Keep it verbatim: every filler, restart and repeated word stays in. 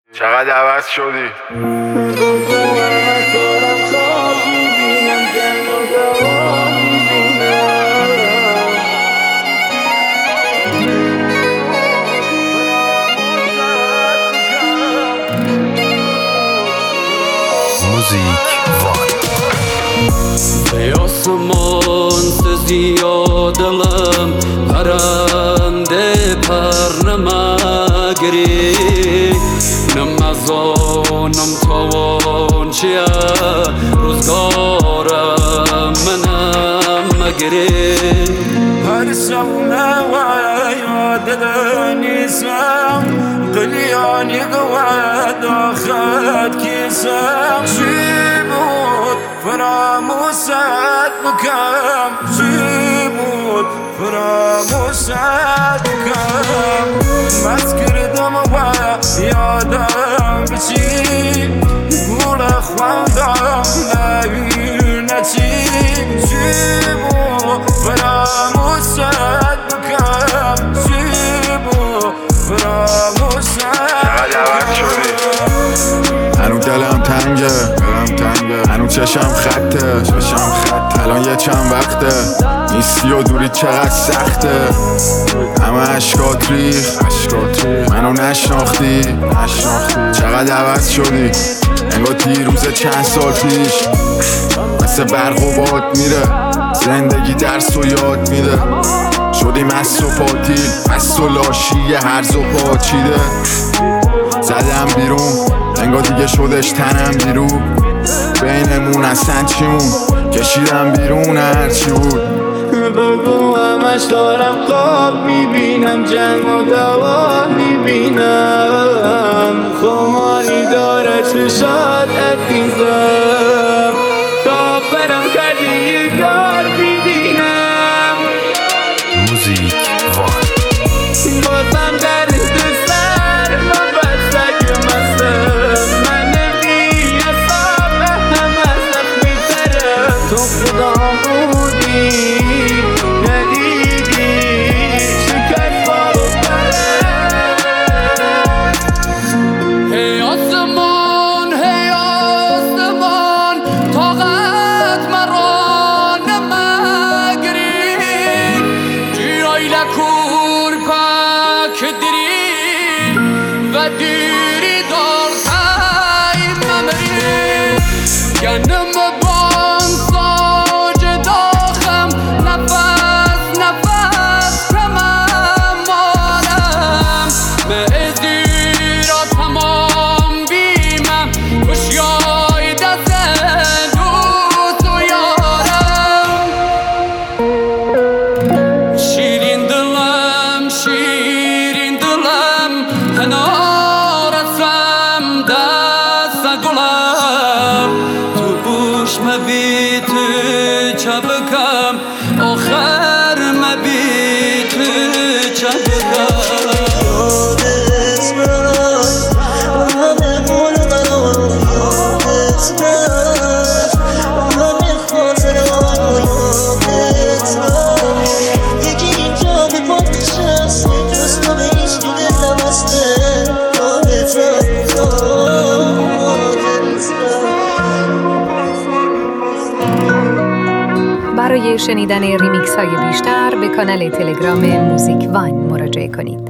چقدر عوض شدی؟ موزیک وان. ای آسمان سزی دلم پرنده پر نمگری نمزانم تاوان چیه روزگارم منم مگری هر سومه و یاد نیستم قلیانی قواد آخد کیسم چی بود فراموست بکم چی بود فراموست بکم مست کردم و یادم بچی گوله خواندم نبینه چی چی بود فراموست بکم چی بود فراموست هنو دلم تنگه دلم تنگه هنو چشم خطه چشم خطه الان یه چند وقته نیستی و دوری چقدر سخته همه عشقات ریخ عشقات ریخ منو نشناختی نشناختی چقدر عوض شدی انگار دیروز چند سال پیش مثل برق و باد میره زندگی درس و یاد میده شدی مست و پاتیل مست و لاشی هرز و پاچیده زدم بیرون انگار دیگه شدش تنم بیرون بینمون اصلا چیمون کشیدم بیرون هرچی بود بگو همش دارم خواب میبینم جنگ و دوا میبینم خماری داره چشات عزیزم تا برم کردی یه کار میبینم موزیک وان. بازم در سر من بستگ مستم من نمی اصاب همه سخت میترم تو خدا بودی ندیدی شکر بارو برم هی آسمان هی آسمان طاقت مرا نمگری جیرای لکور پاک دری و دیری دار تای ممری گنم بان ساج داخم نفس نفس کمم مانم به ازیرا تمام بیمم کشیای دست دوست و یارم شیرین دلم شیرین دلم هنارسم دست گلم تو بوش مبی تو چبکم آخر مبی تو چبکم برای شنیدن ریمیکس های بیشتر به کانال تلگرام موزیک وان مراجعه کنید.